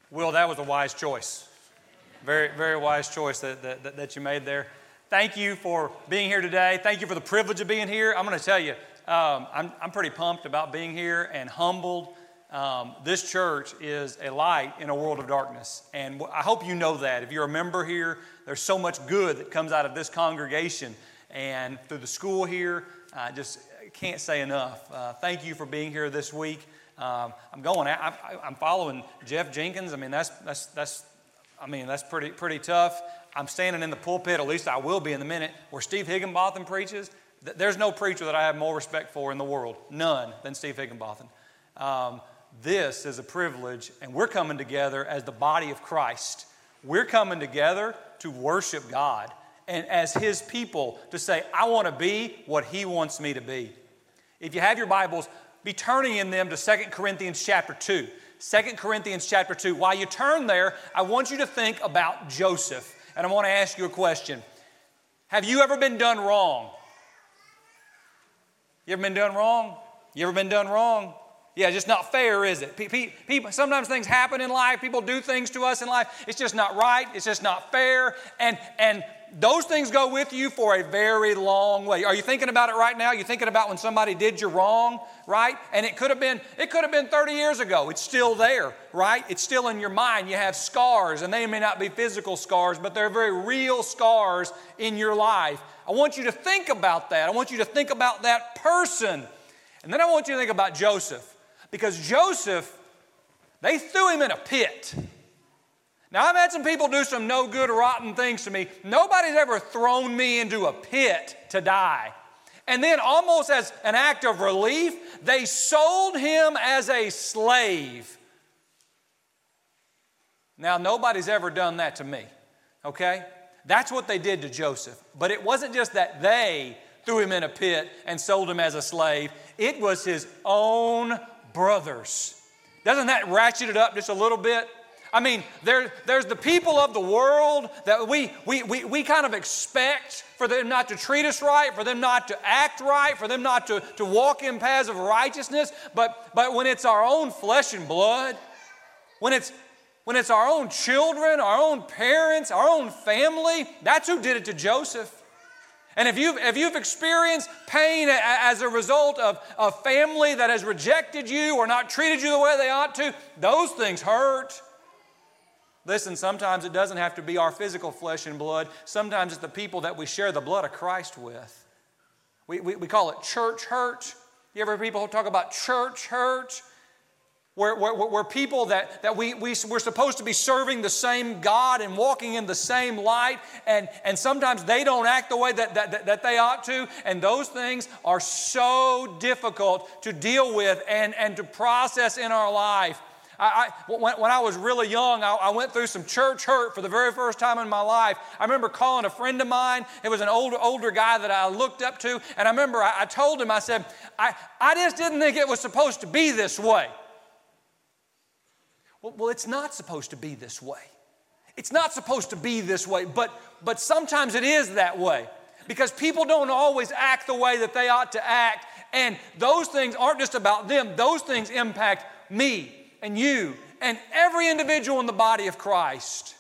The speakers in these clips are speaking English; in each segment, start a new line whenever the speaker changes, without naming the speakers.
Will, that was a wise choice. Very, very wise choice that you made there. Thank you for being here today. Thank you for the privilege of being here. I'm going to tell you, I'm pretty pumped about being here and humbled. This church is a light in a world of darkness. And I hope you know that. If you're a member here, there's so much good that comes out of this congregation and through the school here. I just can't say enough. Thank you for being here this week. I'm following Jeff Jenkins. I mean, that's pretty tough. I'm standing in the pulpit, at least I will be in a minute, where Steve Higginbotham preaches. There's no preacher that I have more respect for in the world, none, than Steve Higginbotham. This is a privilege, and we're coming together as the body of Christ. We're coming together to worship God, and as His people to say, I want to be what He wants me to be. If you have your Bibles, be turning in them to 2 Corinthians chapter 2. 2 Corinthians chapter 2. While you turn there, I want you to think about Joseph. And I want to ask you a question. Have you ever been done wrong? You ever been done wrong? You ever been done wrong? Yeah, it's just not fair, is it? People, sometimes things happen in life. People do things to us in life. It's just not right. It's just not fair. And those things go with you for a very long way. Are you thinking about it right now? You're thinking about when somebody did you wrong, right? And it could have been 30 years ago. It's still there, right? It's still in your mind. You have scars, and they may not be physical scars, but they're very real scars in your life. I want you to think about that. I want you to think about that person. And then I want you to think about Joseph. Because Joseph, they threw him in a pit. Now, I've had some people do some no good, rotten things to me. Nobody's ever thrown me into a pit to die. And then almost as an act of relief, they sold him as a slave. Now, nobody's ever done that to me, okay? That's what they did to Joseph. But it wasn't just that they threw him in a pit and sold him as a slave. It was his own brothers. Doesn't that ratchet it up just a little bit? I mean, there's the people of the world that we kind of expect for them not to treat us right, for them not to act right, for them not to walk in paths of righteousness. But when it's our own flesh and blood, when it's our own children, our own parents, our own family, that's who did it to Joseph. And if you've experienced pain as a result of a family that has rejected you or not treated you the way they ought to, those things hurt. Listen, sometimes it doesn't have to be our physical flesh and blood. Sometimes it's the people that we share the blood of Christ with. We call it church hurt. You ever hear people talk about church hurt? Where people that we're supposed to be serving the same God and walking in the same light, and sometimes they don't act the way that they ought to, and those things are so difficult to deal with and to process in our life. When I was really young, I went through some church hurt for the very first time in my life. I remember calling a friend of mine. It was an older guy that I looked up to, and I remember I told him, I said, I just didn't think it was supposed to be this way. Well, it's not supposed to be this way. It's not supposed to be this way, but sometimes it is that way because people don't always act the way that they ought to act, and those things aren't just about them. Those things impact me and you and every individual in the body of Christ.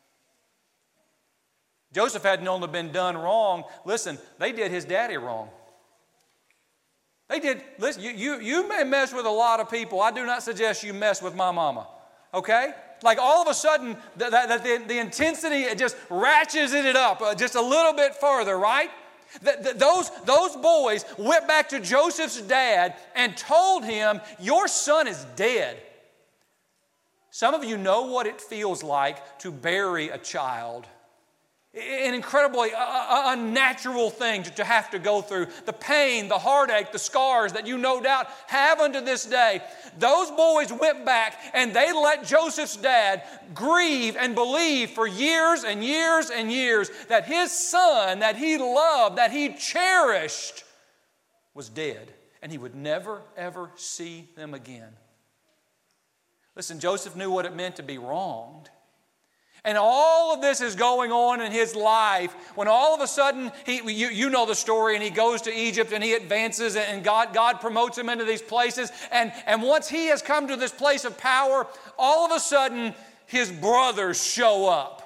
Joseph hadn't only been done wrong. Listen, they did his daddy wrong. They did. Listen, you may mess with a lot of people. I do not suggest you mess with my mama. Okay? Like all of a sudden, the intensity, it just ratchets it up just a little bit further, right? Those boys went back to Joseph's dad and told him, your son is dead. Some of you know what it feels like to bury a child. An incredibly unnatural thing to have to go through. The pain, the heartache, the scars that you no doubt have unto this day. Those boys went back and they let Joseph's dad grieve and believe for years and years and years that his son that he loved, that he cherished, was dead. And he would never, ever see them again. Listen, Joseph knew what it meant to be wronged. And all of this is going on in his life when all of a sudden, you know the story, and he goes to Egypt and he advances and God promotes him into these places. And once he has come to this place of power, all of a sudden his brothers show up.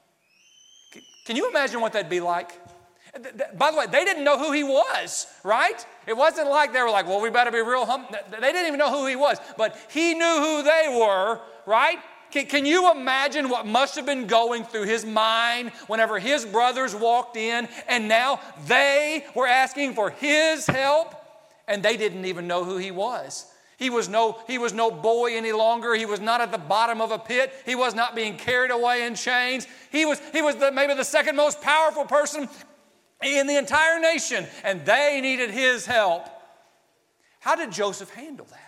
Can you imagine what that'd be like? By the way, they didn't know who he was, right? It wasn't like they were like, well, we better be real humble. They didn't even know who he was, but he knew who they were, right? Can you imagine what must have been going through his mind whenever his brothers walked in and now they were asking for his help and they didn't even know who he was? He was no boy any longer. He was not at the bottom of a pit. He was not being carried away in chains. He was maybe the second most powerful person in the entire nation, and they needed his help. How did Joseph handle that?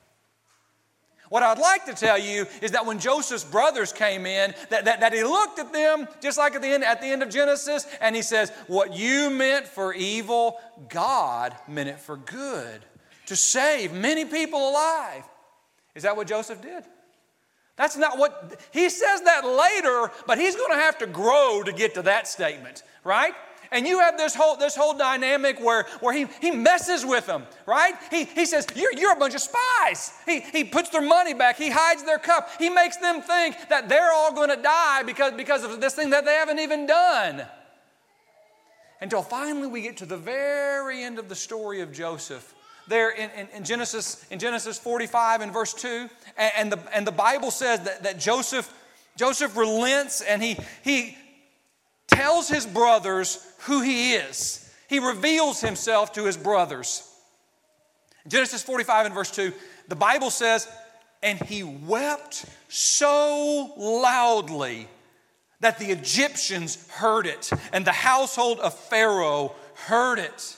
What I'd like to tell you is that when Joseph's brothers came in, that he looked at them, just like at the end of Genesis, and he says, what you meant for evil, God meant it for good, to save many people alive. Is that what Joseph did? That's not what, he says that later, but he's going to have to grow to get to that statement, right? And you have this whole dynamic where he messes with them, right? He says, you're a bunch of spies. He puts their money back. He hides their cup. He makes them think that they're all going to die because of this thing that they haven't even done. Until finally we get to the very end of the story of Joseph. There in Genesis 45 and verse 2, and the Bible says that Joseph relents and he tells his brothers who he is. He reveals himself to his brothers. In Genesis 45 and verse 2, the Bible says, and he wept so loudly that the Egyptians heard it, and the household of Pharaoh heard it.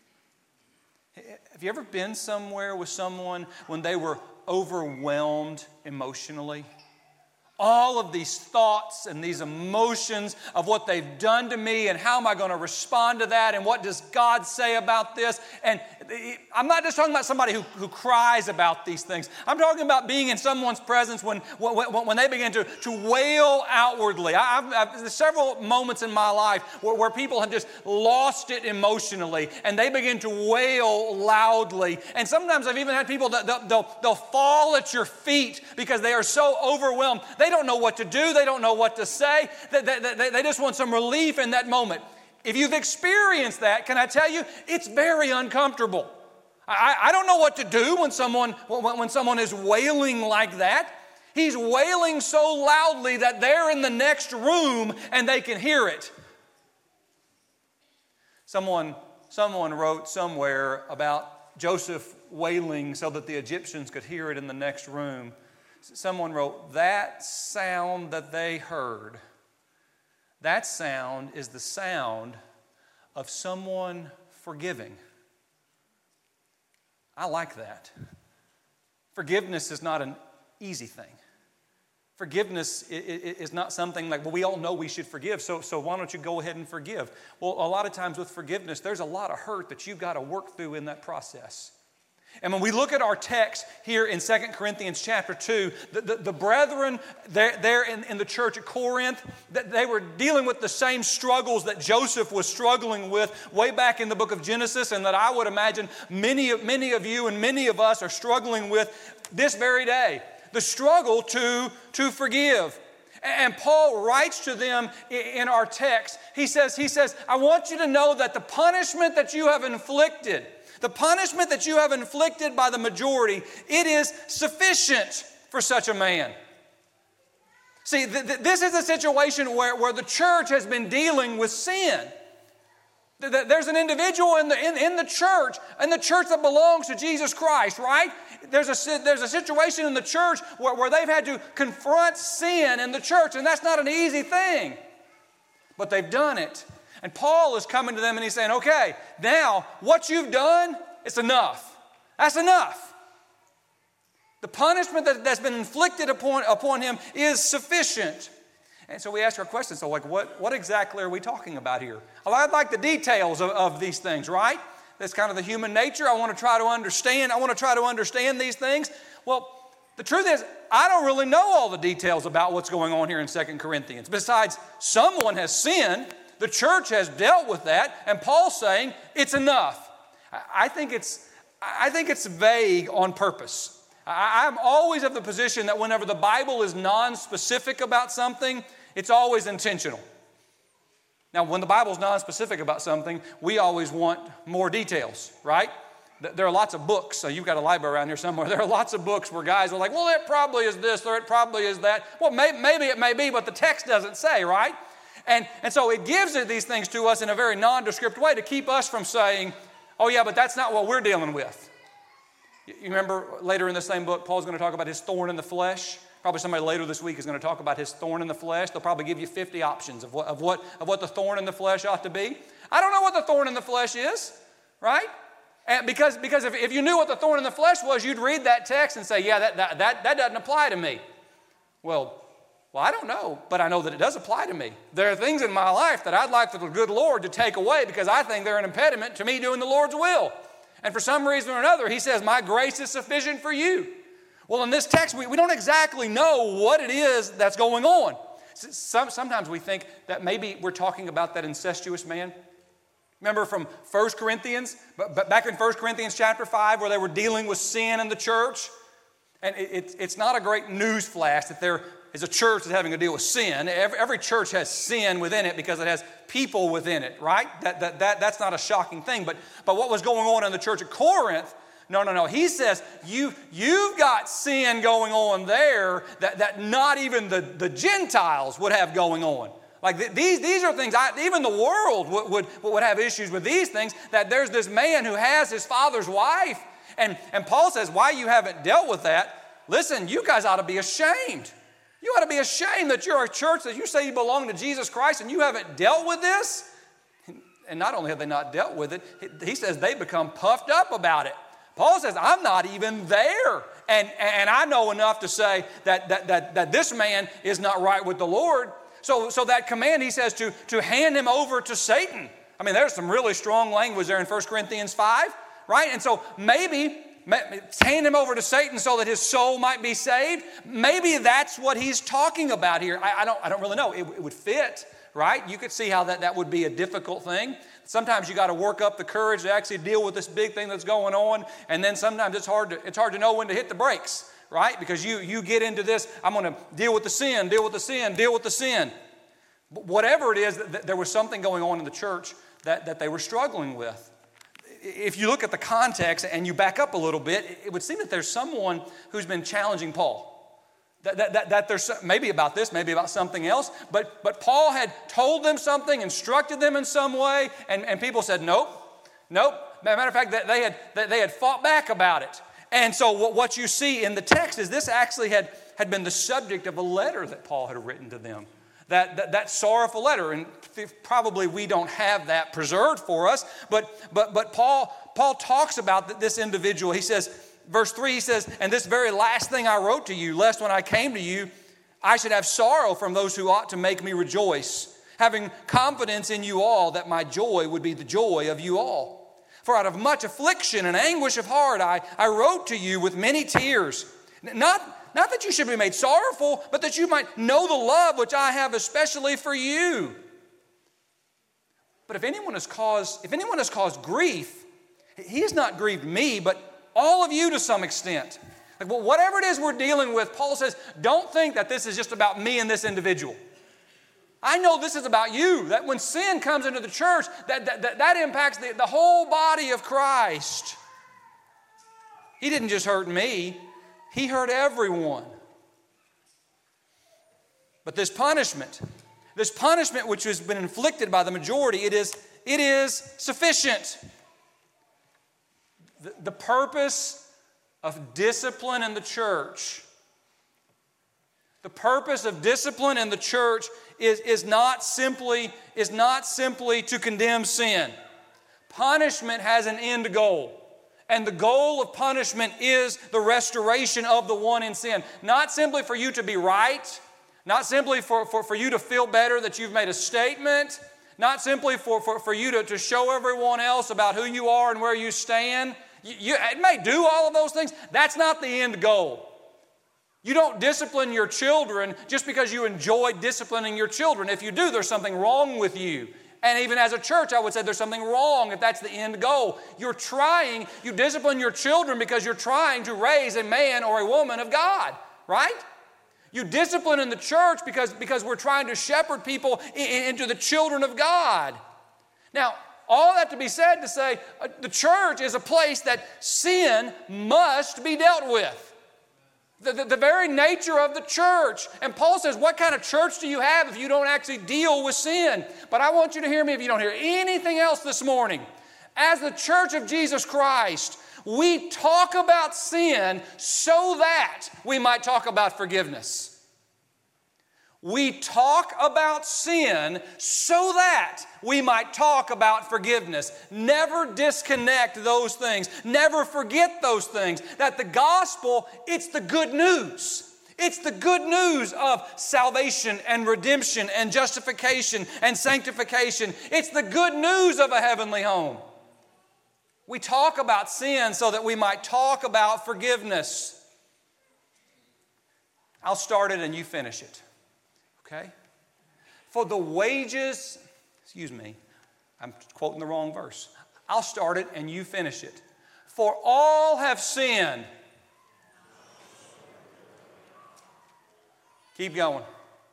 Have you ever been somewhere with someone when they were overwhelmed emotionally? All of these thoughts and these emotions of what they've done to me and how am I going to respond to that and what does God say about this? And I'm not just talking about somebody who cries about these things. I'm talking about being in someone's presence when they begin to wail outwardly. There's several moments in my life where people have just lost it emotionally and they begin to wail loudly. And sometimes I've even had people that they'll fall at your feet because they are so overwhelmed. They don't know what to do. They don't know what to say. They just want some relief in that moment. If you've experienced that, can I tell you, it's very uncomfortable. I don't know what to do when someone is wailing like that. He's wailing so loudly that they're in the next room and they can hear it. Someone wrote somewhere about Joseph wailing so that the Egyptians could hear it in the next room. Someone wrote, that sound that they heard, that sound is the sound of someone forgiving. I like that. Forgiveness is not an easy thing. Forgiveness is not something like, well, we all know we should forgive, so why don't you go ahead and forgive? Well, a lot of times with forgiveness, there's a lot of hurt that you've got to work through in that process. And when we look at our text here in 2 Corinthians chapter 2, the brethren there in the church at Corinth, they were dealing with the same struggles that Joseph was struggling with way back in the book of Genesis, and that I would imagine many of you and many of us are struggling with this very day. The struggle to forgive. And Paul writes to them in our text. He says, I want you to know that the punishment that you have inflicted, the punishment that you have inflicted by the majority, it is sufficient for such a man. See, this is a situation where the church has been dealing with sin. There's an individual in the church that belongs to Jesus Christ, right? There's a situation in the church where they've had to confront sin in the church, and that's not an easy thing. But they've done it. And Paul is coming to them and he's saying, okay, now what you've done, it's enough. That's enough. The punishment that's been inflicted upon him is sufficient. And so we ask our question, so like what exactly are we talking about here? Well, I'd like the details of these things, right? That's kind of the human nature. I want to try to understand these things. Well, the truth is, I don't really know all the details about what's going on here in 2 Corinthians. Besides, someone has sinned. The church has dealt with that, and Paul's saying it's enough. I think it's vague on purpose. I'm always of the position that whenever the Bible is non-specific about something, it's always intentional. Now, when the Bible's non-specific about something, we always want more details, right? There are lots of books. So you've got a library around here somewhere. There are lots of books where guys are like, well, it probably is this or it probably is that. Well, maybe it may be, but the text doesn't say, right? And so it gives these things to us in a very nondescript way to keep us from saying, oh, yeah, but that's not what we're dealing with. You remember later in the same book, Paul's going to talk about his thorn in the flesh. Probably somebody later this week is going to talk about his thorn in the flesh. They'll probably give you 50 options of what the thorn in the flesh ought to be. I don't know what the thorn in the flesh is, right? And because if you knew what the thorn in the flesh was, you'd read that text and say, yeah, that doesn't apply to me. Well, I don't know, but I know that it does apply to me. There are things in my life that I'd like the good Lord to take away because I think they're an impediment to me doing the Lord's will. And for some reason or another, he says, my grace is sufficient for you. Well, in this text, we don't exactly know what it is that's going on. Sometimes we think that maybe we're talking about that incestuous man. Remember from 1 Corinthians, back in 1 Corinthians chapter 5, where they were dealing with sin in the church? And it's not a great news flash that there is a church that's having to deal with sin. Every church has sin within it because it has people within it, right? That's not a shocking thing. But what was going on in the church at Corinth, no. He says, you've got sin going on there that not even the Gentiles would have going on. Like these are things, even the world would have issues with these things, that there's this man who has his father's wife. And Paul says, why you haven't dealt with that? Listen, you guys ought to be ashamed. You ought to be ashamed that you're a church that you say you belong to Jesus Christ and you haven't dealt with this. And not only have they not dealt with it, he says they become puffed up about it. Paul says, I'm not even there. And I know enough to say that this man is not right with the Lord. So that command, he says, to hand him over to Satan. I mean, there's some really strong language there in 1 Corinthians 5, right? And so maybe hand him over to Satan so that his soul might be saved. Maybe that's what he's talking about here. I don't really know. It would fit, right? You could see how that would be a difficult thing. Sometimes you got to work up the courage to actually deal with this big thing that's going on, and then sometimes it's hard to know when to hit the brakes, right? Because you get into this, I'm going to deal with the sin. But whatever it is, there was something going on in the church that they were struggling with. If you look at the context and you back up a little bit, it would seem that there's someone who's been challenging Paul. That there's maybe about this, maybe about something else, but Paul had told them something, instructed them in some way, and people said, nope. Matter of fact, they had fought back about it. And so what you see in the text is this actually had been the subject of a letter that Paul had written to them. That sorrowful letter, and probably we don't have that preserved for us, but Paul talks about this individual. He says, verse 3, he says, and this very last thing I wrote to you, lest when I came to you, I should have sorrow from those who ought to make me rejoice, having confidence in you all that my joy would be the joy of you all. For out of much affliction and anguish of heart, I wrote to you with many tears, not that you should be made sorrowful, but that you might know the love which I have especially for you. But if anyone has caused grief, he has not grieved me, but all of you to some extent. Like, well, whatever it is we're dealing with, Paul says, don't think that this is just about me and this individual. I know this is about you, that when sin comes into the church, that impacts the whole body of Christ. He didn't just hurt me, he hurt everyone. But this punishment which has been inflicted by the majority, it is sufficient. The purpose of discipline in the church, is not simply to condemn sin. Punishment has an end goal. And the goal of punishment is the restoration of the one in sin. Not simply for you to be right, not simply for you to feel better that you've made a statement, not simply for you to show everyone else about who you are and where you stand. It may do all of those things. That's not the end goal. You don't discipline your children just because you enjoy disciplining your children. If you do, there's something wrong with you. And even as a church, I would say there's something wrong if that's the end goal. You discipline your children because you're trying to raise a man or a woman of God, right? You discipline in the church because we're trying to shepherd people into the children of God. Now, all that to be said to say, the church is a place that sin must be dealt with. The very nature of the church. And Paul says, what kind of church do you have if you don't actually deal with sin? But I want you to hear me if you don't hear anything else this morning. As the church of Jesus Christ, we talk about sin so that we might talk about forgiveness. We talk about sin so that we might talk about forgiveness. Never disconnect those things. Never forget those things. That the gospel, it's the good news. It's the good news of salvation and redemption and justification and sanctification. It's the good news of a heavenly home. We talk about sin so that we might talk about forgiveness. I'll start it and you finish it. Okay? For the wages, I'm quoting the wrong verse. I'll start it and you finish it. For all have sinned. Keep going.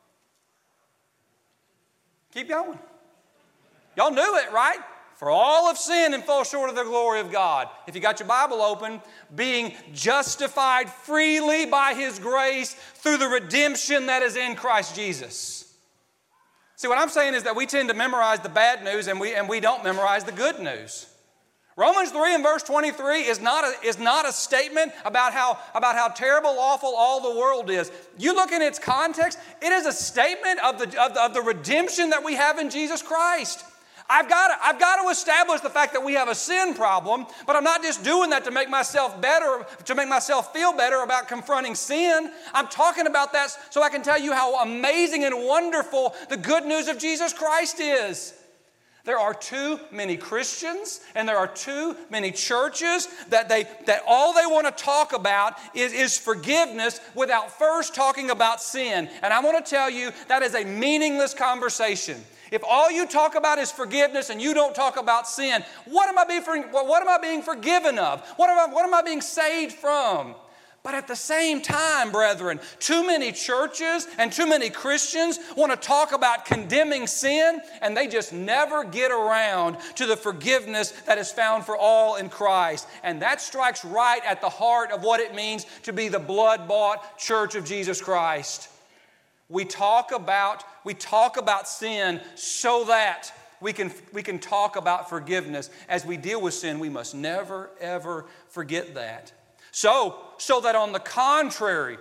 Keep going. Y'all knew it, right? For all have sinned and fall short of the glory of God. If you got your Bible open, being justified freely by His grace through the redemption that is in Christ Jesus. See, what I'm saying is that we tend to memorize the bad news and we don't memorize the good news. Romans 3 and verse 23 is not a statement about how terrible, awful all the world is. You look in its context, it is a statement of the redemption that we have in Jesus Christ. I've got to establish the fact that we have a sin problem, but I'm not just doing that to make myself better, to make myself feel better about confronting sin. I'm talking about that so I can tell you how amazing and wonderful the good news of Jesus Christ is. There are too many Christians and there are too many churches that all they want to talk about is forgiveness without first talking about sin. And I want to tell you that is a meaningless conversation. If all you talk about is forgiveness and you don't talk about sin, what am I being forgiven of? What am I being saved from? But at the same time, brethren, too many churches and too many Christians want to talk about condemning sin, and they just never get around to the forgiveness that is found for all in Christ. And that strikes right at the heart of what it means to be the blood-bought church of Jesus Christ. We talk about sin so that we can talk about forgiveness. As we deal with sin, we must never, ever forget that. So that on the contrary,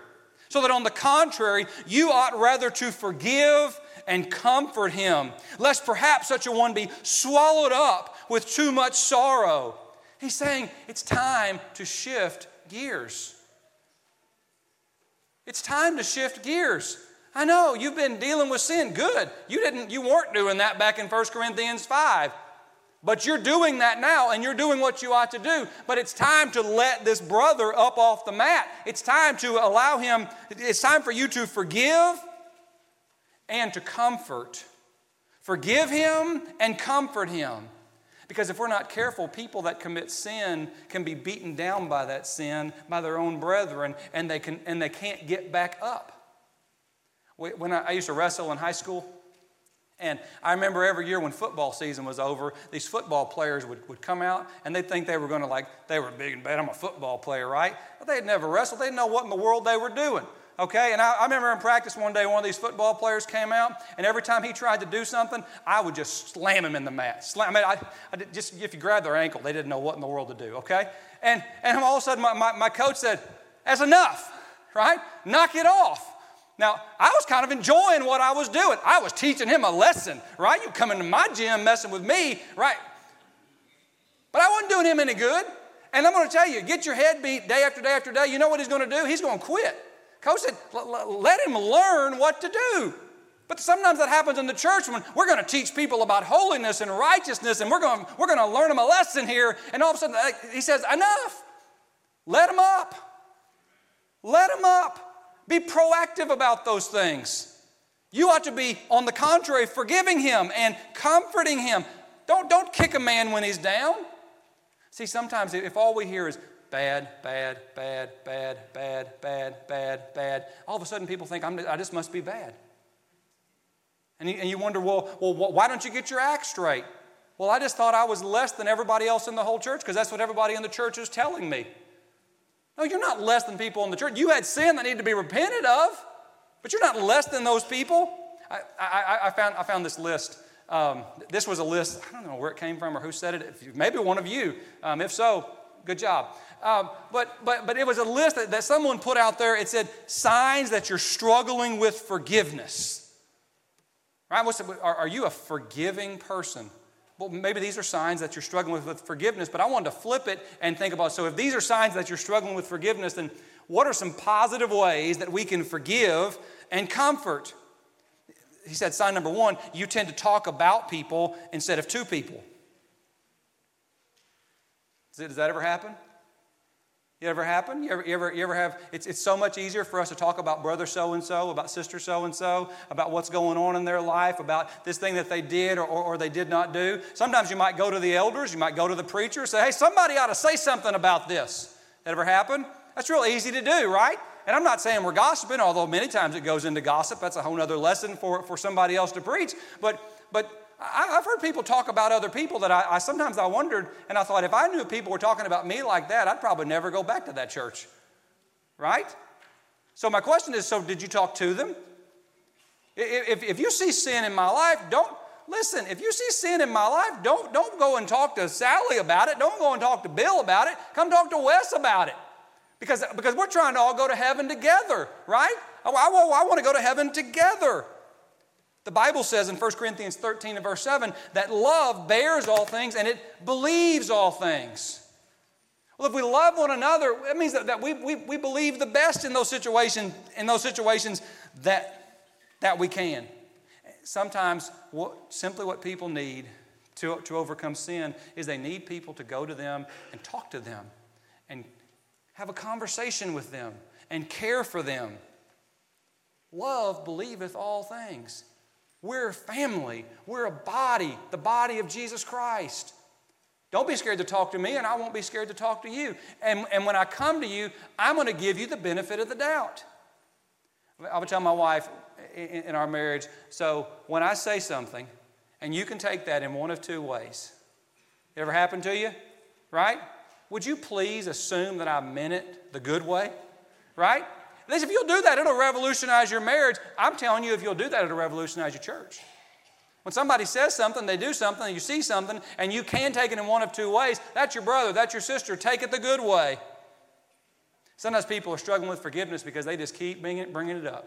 you ought rather to forgive and comfort him, lest perhaps such a one be swallowed up with too much sorrow. He's saying it's time to shift gears. It's time to shift gears. I know, you've been dealing with sin. Good. You weren't doing that back in 1 Corinthians 5. But you're doing that now, and you're doing what you ought to do. But it's time to let this brother up off the mat. It's time for you to forgive and to comfort. Forgive him and comfort him. Because if we're not careful, people that commit sin can be beaten down by that sin by their own brethren, and they can't get back up. When I used to wrestle in high school, and I remember every year when football season was over, these football players would come out and they'd think they were going to they were big and bad. I'm a football player, right? But they'd never wrestled. They didn't know what in the world they were doing, okay? And I remember in practice one day, one of these football players came out, and every time he tried to do something, I would just slam him in the mat. If you grab their ankle, they didn't know what in the world to do, okay? And all of a sudden, my coach said, "That's enough, right? Knock it off." Now, I was kind of enjoying what I was doing. I was teaching him a lesson, right? You come into my gym messing with me, right? But I wasn't doing him any good. And I'm going to tell you, get your head beat day after day after day. You know what he's going to do? He's going to quit. Coach said, let him learn what to do. But sometimes that happens in the church when we're going to teach people about holiness and righteousness, and we're going to learn them a lesson here. And all of a sudden, he says, enough. Let him up. Let him up. Be proactive about those things. You ought to be, on the contrary, forgiving him and comforting him. Don't kick a man when he's down. See, sometimes if all we hear is bad, bad, bad, bad, bad, bad, bad, bad, all of a sudden people think, I just must be bad. And you wonder, well, why don't you get your act straight? Well, I just thought I was less than everybody else in the whole church because that's what everybody in the church is telling me. No, you're not less than people in the church. You had sin that needed to be repented of, but you're not less than those people. I found this list. This was a list. I don't know where it came from or who said it. Maybe one of you. If so, good job. But it was a list that someone put out there. It said signs that you're struggling with forgiveness. Right? Are you a forgiving person? Well, maybe these are signs that you're struggling with forgiveness, but I wanted to flip it and think about, so if these are signs that you're struggling with forgiveness, then what are some positive ways that we can forgive and comfort? He said, sign number one, you tend to talk about people instead of to people. Does that ever happen? You ever happen? You ever have, it's so much easier for us to talk about brother so-and-so, about sister so-and-so, about what's going on in their life, about this thing that they did or they did not do. Sometimes you might go to the elders, you might go to the preacher, say, hey, somebody ought to say something about this. That ever happen? That's real easy to do, right? And I'm not saying we're gossiping, although many times it goes into gossip. That's a whole other lesson for somebody else to preach. But I've heard people talk about other people that I sometimes I wondered, and I thought, if I knew people were talking about me like that, I'd probably never go back to that church, right? So my question is, so did you talk to them? If you see sin in my life, listen, if you see sin in my life, don't go and talk to Sally about it. Don't go and talk to Bill about it. Come talk to Wes about it. Because we're trying to all go to heaven together, right? I want to go to heaven together. The Bible says in 1 Corinthians 13 and verse 7 that love bears all things and it believes all things. Well, if we love one another, it means that we believe the best in those situations that we can. Sometimes simply what people need to overcome sin is they need people to go to them and talk to them and have a conversation with them and care for them. Love believeth all things. We're a family. We're a body, the body of Jesus Christ. Don't be scared to talk to me, and I won't be scared to talk to you. And when I come to you, I'm going to give you the benefit of the doubt. I would tell my wife in our marriage, so when I say something, and you can take that in one of two ways. It ever happened to you? Right? Would you please assume that I meant it the good way? Right? If you'll do that, it'll revolutionize your marriage. I'm telling you, if you'll do that, it'll revolutionize your church. When somebody says something, they do something, you see something, and you can take it in one of two ways, that's your brother, that's your sister. Take it the good way. Sometimes people are struggling with forgiveness because they just keep bringing it up.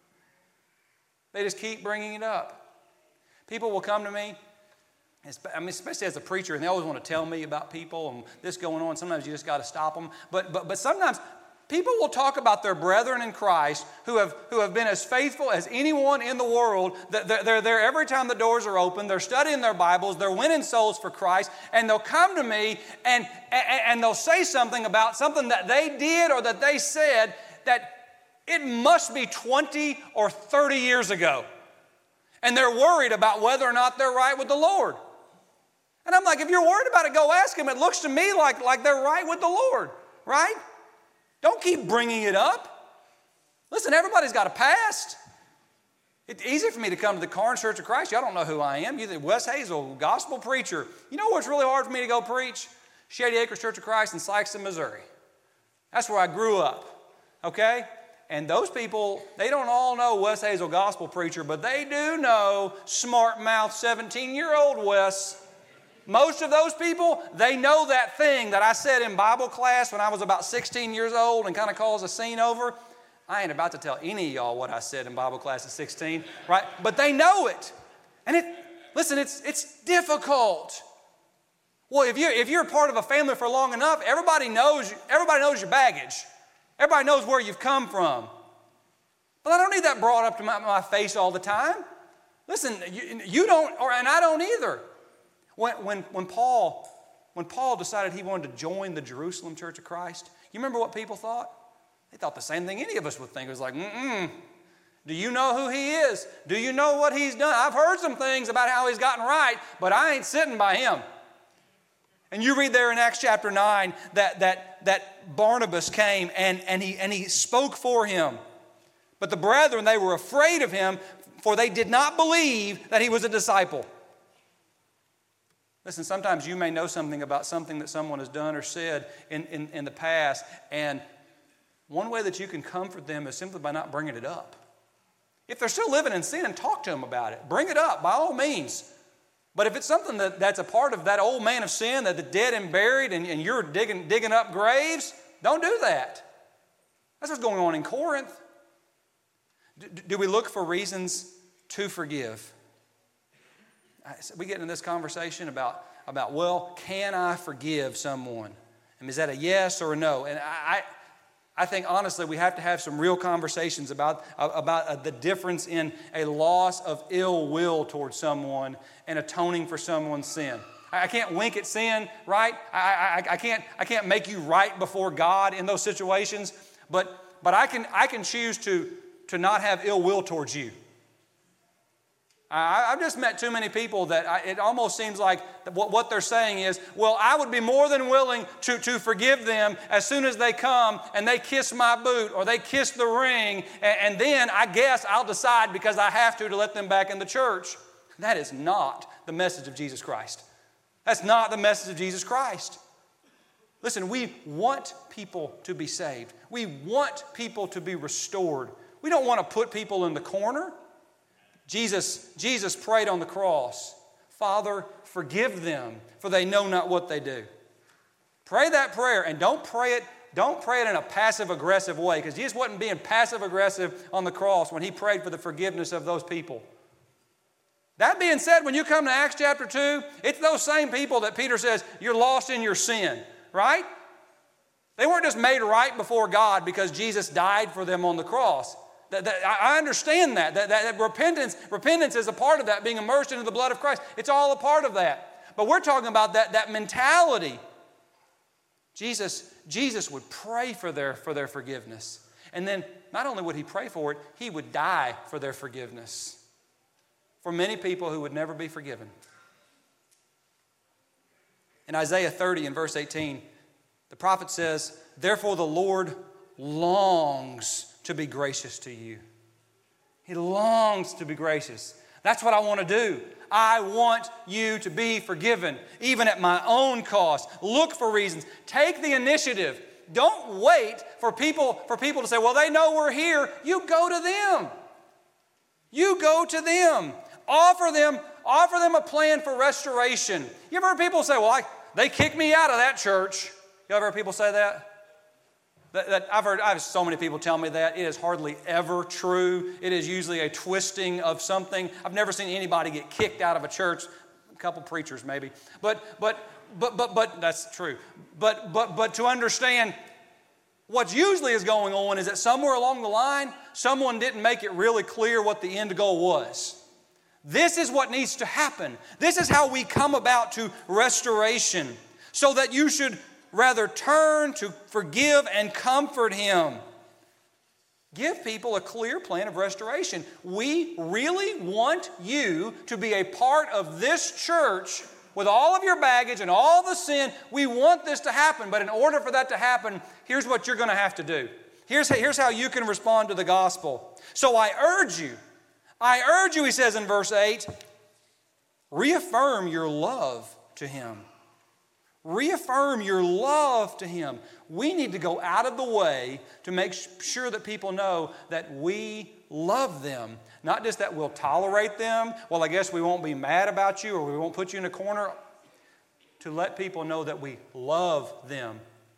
They just keep bringing it up. People will come to me, especially as a preacher, and they always want to tell me about people and this going on. Sometimes you just got to stop them. But sometimes people will talk about their brethren in Christ who have been as faithful as anyone in the world. They're there every time the doors are open. They're studying their Bibles. They're winning souls for Christ. And they'll come to me and they'll say something about something that they did or that they said that it must be 20 or 30 years ago. And they're worried about whether or not they're right with the Lord. And I'm like, if you're worried about it, go ask them. It looks to me like they're right with the Lord, right? Don't keep bringing it up. Listen, everybody's got a past. It's easy for me to come to the Carnes Church of Christ. Y'all don't know who I am. You think Wes Hazel, gospel preacher. You know what's really hard for me to go preach? Shady Acres Church of Christ in Sikeston, Missouri. That's where I grew up, okay? And those people, they don't all know Wes Hazel, gospel preacher, but they do know smart mouth 17-year-old Wes. Most of those people, they know that thing that I said in Bible class when I was about 16 years old and kind of caused a scene over. I ain't about to tell any of y'all what I said in Bible class at 16, right? But they know it. And it's difficult. Well, if you're a part of a family for long enough, everybody knows your baggage. Everybody knows where you've come from. But I don't need that brought up to my face all the time. Listen, you don't, and I don't either. When Paul decided he wanted to join the Jerusalem Church of Christ, you remember what people thought? They thought the same thing any of us would think. It was like, Do you know who he is? Do you know what he's done? I've heard some things about how he's gotten right, but I ain't sitting by him. And you read there in Acts chapter 9 that Barnabas came and he spoke for him. But the brethren, they were afraid of him, for they did not believe that he was a disciple. Listen, sometimes you may know something about something that someone has done or said in the past, and one way that you can comfort them is simply by not bringing it up. If they're still living in sin, talk to them about it. Bring it up, by all means. But if it's something that's a part of that old man of sin, that the dead and buried, and you're digging up graves, don't do that. That's what's going on in Corinth. Do we look for reasons to forgive? We get into this conversation about well, can I forgive someone? And is that a yes or a no? And I think, honestly, we have to have some real conversations about the difference in a loss of ill will towards someone and atoning for someone's sin. I can't wink at sin, right? I can't make you right before God in those situations, but I can choose to not have ill will towards you. I've just met too many people that it almost seems like what they're saying is, well, I would be more than willing to forgive them as soon as they come and they kiss my boot or they kiss the ring, and then I guess I'll decide because I have to let them back in the church. That is not the message of Jesus Christ. That's not the message of Jesus Christ. Listen, we want people to be saved. We want people to be restored. We don't want to put people in the corner. Jesus prayed on the cross, Father, forgive them, for they know not what they do. Pray that prayer, and don't pray it in a passive-aggressive way, because Jesus wasn't being passive-aggressive on the cross when he prayed for the forgiveness of those people. That being said, when you come to Acts chapter 2, it's those same people that Peter says, you're lost in your sin, right? They weren't just made right before God because Jesus died for them on the cross. I understand that repentance is a part of that, being immersed into the blood of Christ. It's all a part of that. But we're talking about that mentality. Jesus would pray for their forgiveness. And then not only would he pray for it, he would die for their forgiveness. For many people who would never be forgiven. In Isaiah 30 and verse 18, the prophet says, therefore the Lord longs to be gracious to you. He longs to be gracious. That's what I want to do. I want you to be forgiven, even at my own cost. Look for reasons. Take the initiative. Don't wait for people to say, well, they know we're here. You go to them. You go to them. Offer them a plan for restoration. You ever heard people say, well, they kicked me out of that church. You ever heard people say that? I have so many people tell me that. It is hardly ever true. It is usually a twisting of something. I've never seen anybody get kicked out of a church. A couple preachers maybe. But that's true. But to understand what usually is going on is that somewhere along the line, someone didn't make it really clear what the end goal was. This is what needs to happen. This is how we come about to restoration, so that you should rather turn to forgive and comfort him. Give people a clear plan of restoration. We really want you to be a part of this church with all of your baggage and all the sin. We want this to happen, but in order for that to happen, here's what you're going to have to do. Here's how you can respond to the gospel. So I urge you, he says in verse 8, reaffirm your love to him. Reaffirm your love to him. We need to go out of the way to make sure that people know that we love them. Not just that we'll tolerate them. Well, I guess we won't be mad about you or we won't put you in a corner. To let people know that we love them.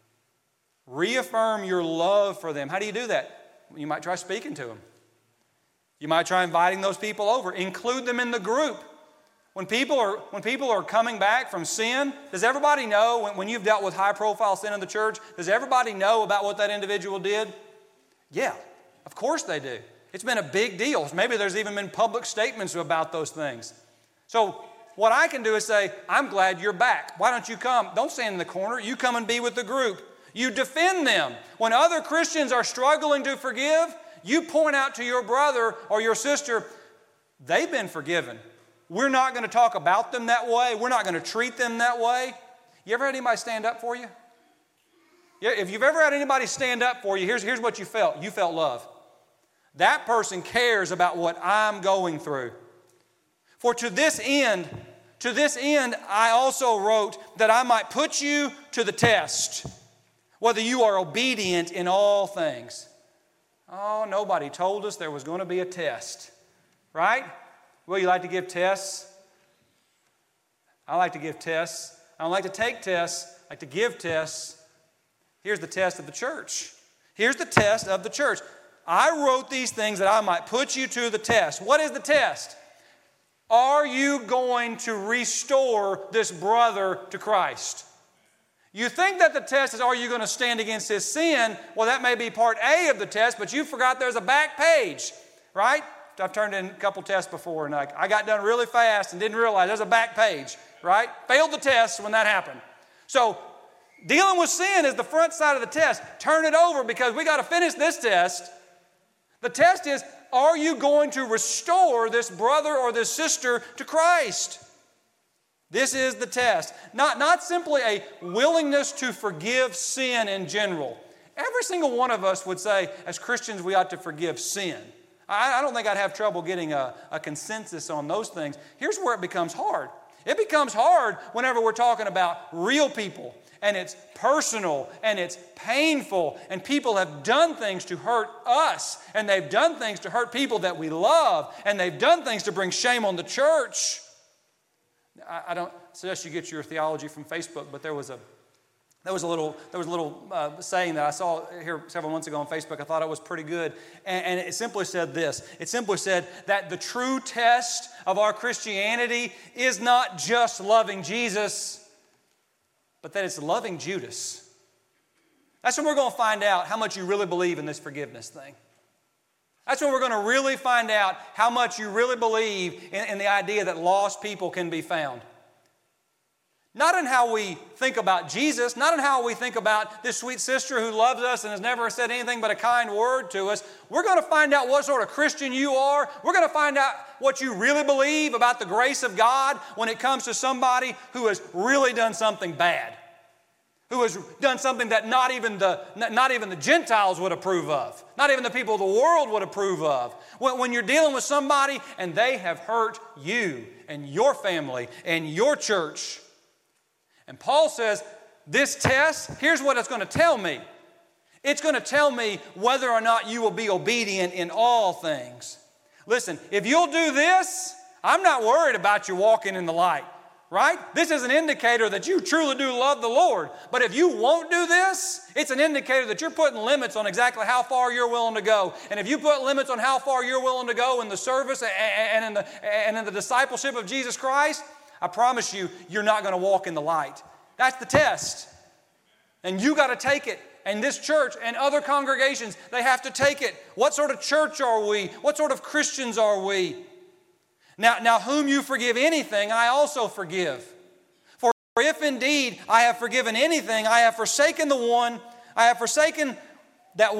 Reaffirm your love for them. How do you do that? You might try speaking to them. You might try inviting those people over. Include them in the group. When people are coming back from sin, does everybody know, when you've dealt with high-profile sin in the church, does everybody know about what that individual did? Yeah, of course they do. It's been a big deal. Maybe there's even been public statements about those things. So what I can do is say, I'm glad you're back. Why don't you come? Don't stand in the corner. You come and be with the group. You defend them. When other Christians are struggling to forgive, you point out to your brother or your sister, they've been forgiven. We're not going to talk about them that way. We're not going to treat them that way. You ever had anybody stand up for you? Yeah, if you've ever had anybody stand up for you, here's what you felt. You felt love. That person cares about what I'm going through. For to this end, I also wrote that I might put you to the test, whether you are obedient in all things. Oh, nobody told us there was going to be a test, right? Well, you like to give tests? I like to give tests. I don't like to take tests. I like to give tests. Here's the test of the church. Here's the test of the church. I wrote these things that I might put you to the test. What is the test? Are you going to restore this brother to Christ? You think that the test is, are you going to stand against his sin? Well, that may be part A of the test, but you forgot there's a back page, right? I've turned in a couple tests before, and I got done really fast and didn't realize there's a back page, right? Failed the test when that happened. So dealing with sin is the front side of the test. Turn it over because we got to finish this test. The test is, are you going to restore this brother or this sister to Christ? This is the test. Not simply a willingness to forgive sin in general. Every single one of us would say, as Christians, we ought to forgive sin. I don't think I'd have trouble getting a consensus on those things. Here's where it becomes hard. It becomes hard whenever we're talking about real people, and it's personal, and it's painful, and people have done things to hurt us, and they've done things to hurt people that we love, and they've done things to bring shame on the church. I don't suggest you get your theology from Facebook, but there was a little saying that I saw here several months ago on Facebook. I thought it was pretty good. And it simply said this. It simply said that the true test of our Christianity is not just loving Jesus, but that it's loving Judas. That's when we're going to find out how much you really believe in this forgiveness thing. That's when we're going to really find out how much you really believe in the idea that lost people can be found. Not in how we think about Jesus, not in how we think about this sweet sister who loves us and has never said anything but a kind word to us. We're going to find out what sort of Christian you are. We're going to find out what you really believe about the grace of God when it comes to somebody who has really done something bad, who has done something that not even the Gentiles would approve of, not even the people of the world would approve of. When you're dealing with somebody and they have hurt you and your family and your church. And Paul says, this test, here's what it's going to tell me. It's going to tell me whether or not you will be obedient in all things. Listen, if you'll do this, I'm not worried about you walking in the light, right? This is an indicator that you truly do love the Lord. But if you won't do this, it's an indicator that you're putting limits on exactly how far you're willing to go. And if you put limits on how far you're willing to go in the service and in the discipleship of Jesus Christ, I promise you, you're not going to walk in the light. That's the test. And you got to take it. And this church and other congregations, they have to take it. What sort of church are we? What sort of Christians are we? Now whom you forgive anything, I also forgive. For if indeed I have forgiven anything, I have forsaken that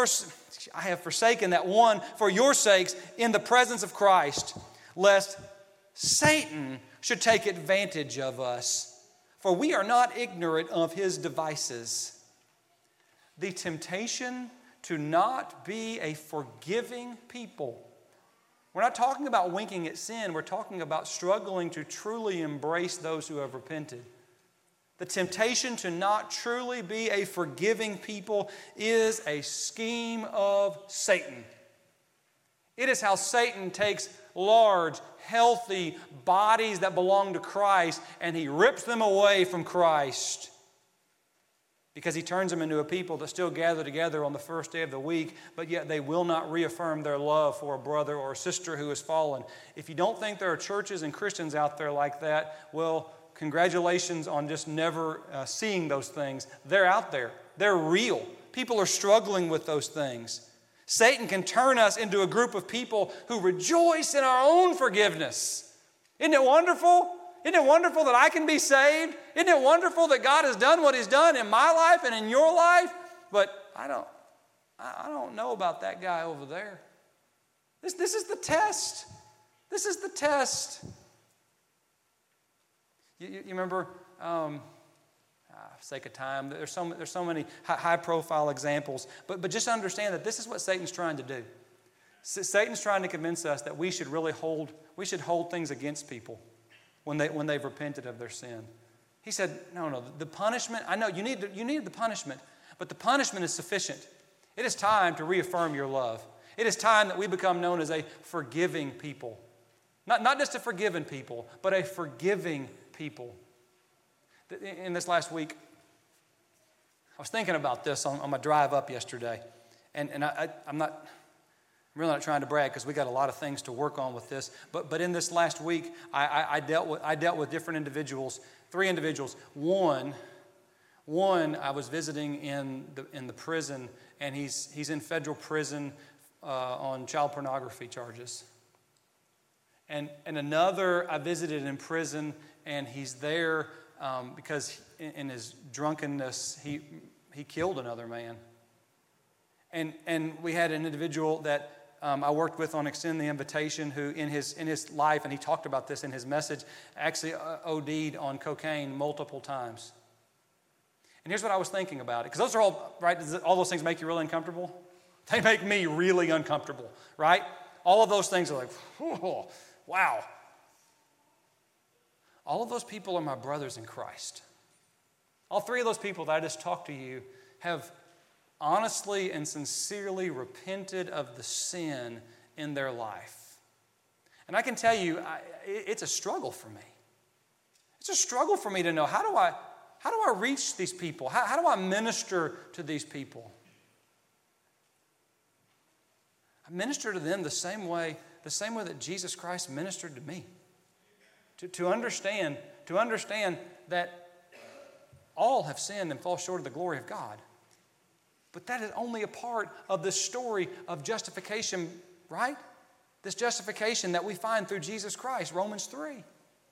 one for your sakes in the presence of Christ, lest Satan should take advantage of us, for we are not ignorant of his devices. The temptation to not be a forgiving people. We're not talking about winking at sin. We're talking about struggling to truly embrace those who have repented. The temptation to not truly be a forgiving people is a scheme of Satan. It is how Satan takes large, healthy bodies that belong to Christ and he rips them away from Christ because he turns them into a people that still gather together on the first day of the week, but yet they will not reaffirm their love for a brother or a sister who has fallen. If you don't think there are churches and Christians out there like that, well, congratulations on just never seeing those things. They're out there. They're real. People are struggling with those things. Satan can turn us into a group of people who rejoice in our own forgiveness. Isn't it wonderful? Isn't it wonderful that I can be saved? Isn't it wonderful that God has done what He's done in my life and in your life? But I I don't know about that guy over there. This is the test. This is the test. You remember, sake of time, there's so many high-profile examples, but just understand that this is what Satan's trying to do. Satan's trying to convince us that we should hold things against people when they've repented of their sin. He said, no, the punishment, I know you need the punishment, but the punishment is sufficient. It is time to reaffirm your love. It is time that we become known as a forgiving people. Not just a forgiven people, but a forgiving people. In this last week, I was thinking about this on my drive up yesterday, and I'm really not trying to brag because we got a lot of things to work on with this. But in this last week, I dealt with different individuals, 3 individuals. One I was visiting in the prison, and he's in federal prison on child pornography charges. And another I visited in prison, and he's there because in his drunkenness he killed another man. And we had an individual that I worked with on Extend the Invitation, who in his life, and he talked about this in his message, actually OD'd on cocaine multiple times. And here's what I was thinking about it, because those are all, right, all those things make you really uncomfortable? They make me really uncomfortable, right? All of those things are like, oh, wow. All of those people are my brothers in Christ. All 3 of those people that I just talked to you have honestly and sincerely repented of the sin in their life. And I can tell you, it's a struggle for me. It's a struggle for me to know, how do I reach these people? How do I minister to these people? I minister to them the same way that Jesus Christ ministered to me. To understand that all have sinned and fall short of the glory of God. But that is only a part of the story of justification, right? This justification that we find through Jesus Christ, Romans 3.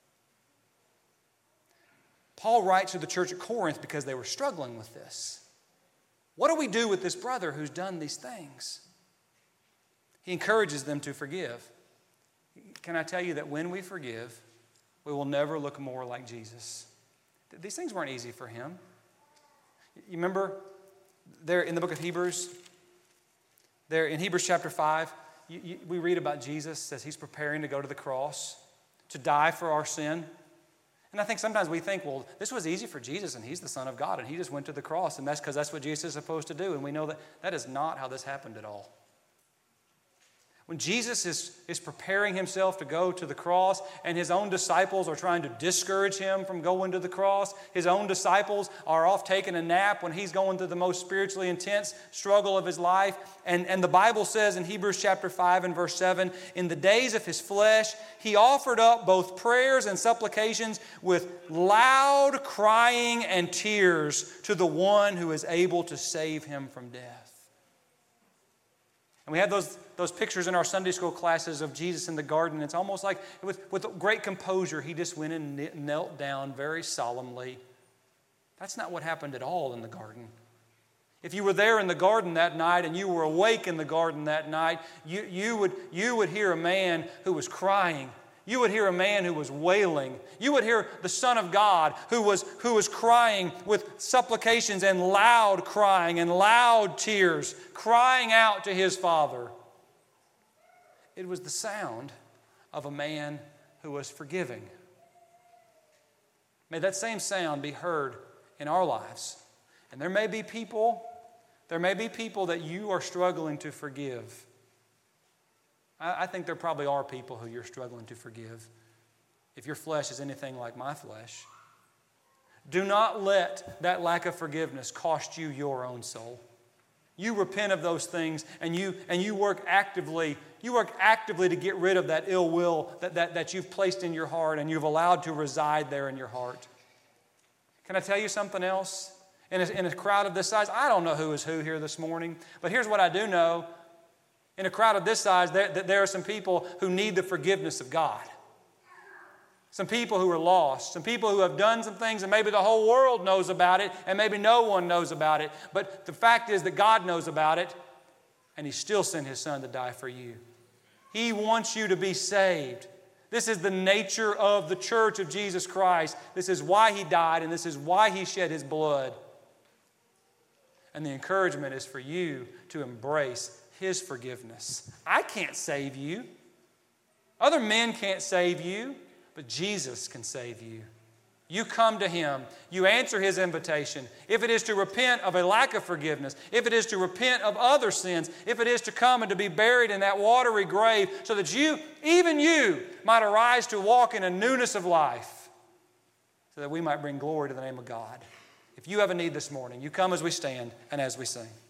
Paul writes to the church at Corinth because they were struggling with this. What do we do with this brother who's done these things? He encourages them to forgive. Can I tell you that when we forgive, we will never look more like Jesus? These things weren't easy for him. You remember there in the book of Hebrews, there in Hebrews chapter 5, we read about Jesus as he's preparing to go to the cross, to die for our sin. And I think sometimes we think, well, this was easy for Jesus, and he's the Son of God, and he just went to the cross, and that's because that's what Jesus is supposed to do. And we know that is not how this happened at all. When Jesus is preparing himself to go to the cross, and his own disciples are trying to discourage him from going to the cross, his own disciples are off taking a nap when he's going through the most spiritually intense struggle of his life. And the Bible says in Hebrews chapter 5 and verse 7, in the days of his flesh, he offered up both prayers and supplications with loud crying and tears to the one who is able to save him from death. And we have those pictures in our Sunday school classes of Jesus in the garden. It's almost like with great composure, he just went and knelt down very solemnly. That's not what happened at all in the garden. If you were there in the garden that night and you were awake in the garden that night, you would hear a man who was crying. You would hear a man who was wailing. You would hear the Son of God who was crying with supplications and loud crying and loud tears, crying out to his Father. It was the sound of a man who was forgiving. May that same sound be heard in our lives. And there may be people that you are struggling to forgive. I think there probably are people who you're struggling to forgive. If your flesh is anything like my flesh, do not let that lack of forgiveness cost you your own soul. You repent of those things, and you work actively. You work actively to get rid of that ill will that you've placed in your heart and you've allowed to reside there in your heart. Can I tell you something else? In a crowd of this size, I don't know who is who here this morning, but here's what I do know. In a crowd of this size, there are some people who need the forgiveness of God. Some people who are lost. Some people who have done some things and maybe the whole world knows about it and maybe no one knows about it. But the fact is that God knows about it and He still sent His Son to die for you. He wants you to be saved. This is the nature of the church of Jesus Christ. This is why He died, and this is why He shed His blood. And the encouragement is for you to embrace His forgiveness. I can't save you. Other men can't save you, but Jesus can save you. You come to Him. You answer His invitation. If it is to repent of a lack of forgiveness, if it is to repent of other sins, if it is to come and to be buried in that watery grave so that you, even you, might arise to walk in a newness of life so that we might bring glory to the name of God. If you have a need this morning, you come as we stand and as we sing.